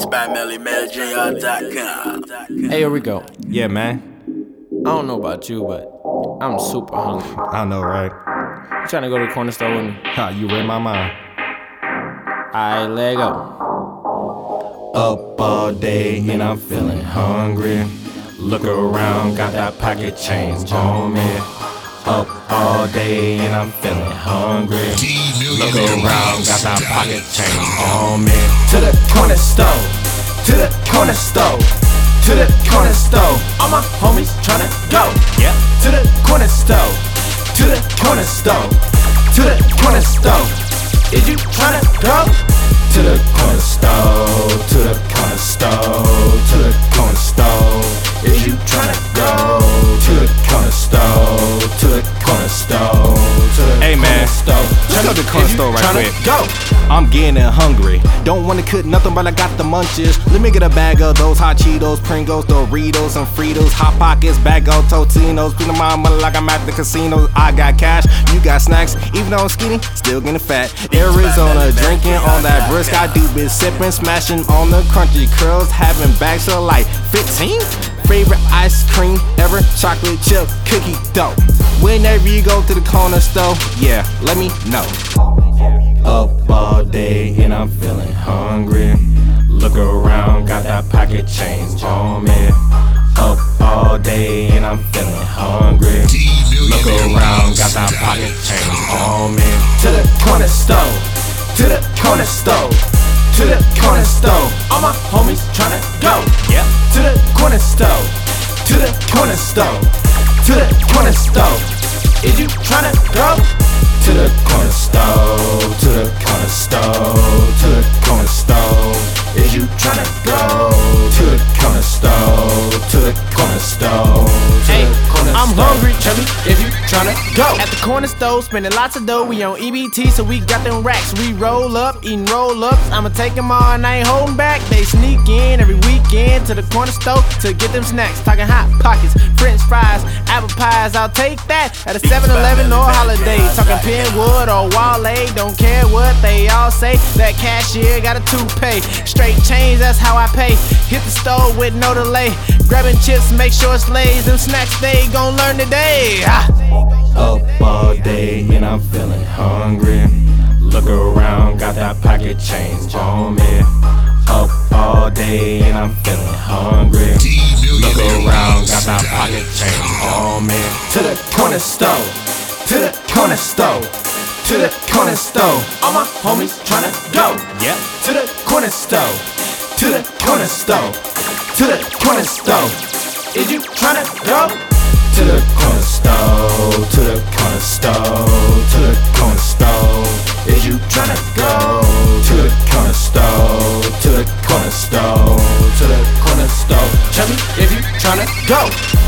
by MellyMellyJR.com. Hey, here we go. Yeah, man. I don't know about you, but I'm super hungry. I know, right? You trying to go to the corner store with me? Ha, you read my mind. Alright, let go. Up all day and I'm feeling hungry. Look around, got that pocket change on me. Up all day and I'm feeling hungry. Look around, got that pocket change on me. To the corner store, to the corner store, to the corner store. All my homies tryna go. Yep. To the corner store, to the corner store, to the corner store. Is you tryna go? To the corner store, to the corner store, to the corner store. Is you tryna go? To the corner store, to the corner store, to the Hey, man. corner store. Let's go to the corner store right Tryna quick. go. I'm getting hungry. Don't wanna cook nothing, but I got the munches. Let me get a bag of those hot Cheetos, Pringles, Doritos, and Fritos, Hot Pockets, bag of Totinos. Spend my money like I'm at the casino. I got cash, you got snacks. Even though I'm skinny, still getting fat. Arizona, drinking on that brisk. I do been sipping, smashing on the crunchy curls, having bags of like 15. Favorite ice cream ever, chocolate chip cookie dough. Whenever you go to the corner store, yeah, let me know. Up all day and I'm feeling hungry. Look around, got that pocket change on me. Up all day and I'm feeling hungry. Look around, got that pocket change on me. To the corner store, to the corner store, to the corner store. All my homies tryna go. Yep. To the corner store, to the corner store, to the corner store. Is you tryna go? To the corner store, to the corner store, to the corner store. Is you tryna go? To the corner store, to the corner store, to Hey, the corner I'm store. hungry, Chubby. If you tryna go. At the corner store, spending lots of dough. We on EBT, so we got them racks. We roll up, eating roll-ups. I'ma take them all and I ain't holding back. They sneak in every weekend to the corner store to get them snacks. Talking Hot Pockets, French fries, apple pies. I'll take that at a 7-Eleven or Holiday. Talking Penwood or Wale, don't care what they all say. That cashier got a toupee. Straight change, that's how I pay. Hit the store with no delay. Grabbing chips, make sure it's lays. Them snacks they gon' learn today. Up all day and I'm feeling hungry. Look around, got that pocket change on me. Up all day and I'm feeling hungry. Look around, got that pocket change on me. To the corner store, to the corner store, to the corner store. All my homies tryna go. Yep. To the corner store, to the corner store, to the corner store. Is you tryna go? To the corner store, to the corner store, to the corner store. Is you tryna go? To the corner store, to the corner store, to the corner store. Chubby, if you tryna go.